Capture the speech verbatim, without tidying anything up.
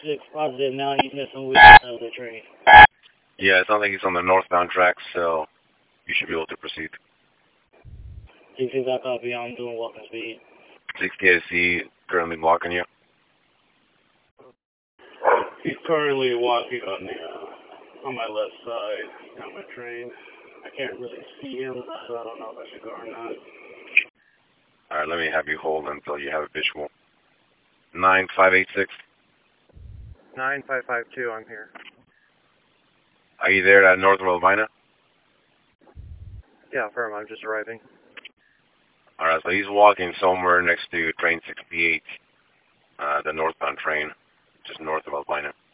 six positive now he's missing with uh, the train. Yeah, it sounds like he's on the northbound track, so you should be able to proceed. six six, I copy. I'm doing walking speed. sixty, I see currently blocking you. He's currently walking on the uh, on my left side on my train. I can't really see him, so I don't know if I should go or not. Alright, let me have you hold until you have a visual. nine five eight six. nine five five two, I'm here. Are you there at North Wilvina? Yeah, firm, I'm just arriving. Alright, so he's walking somewhere next to train sixty-eight, uh, the northbound train, just north of Albina.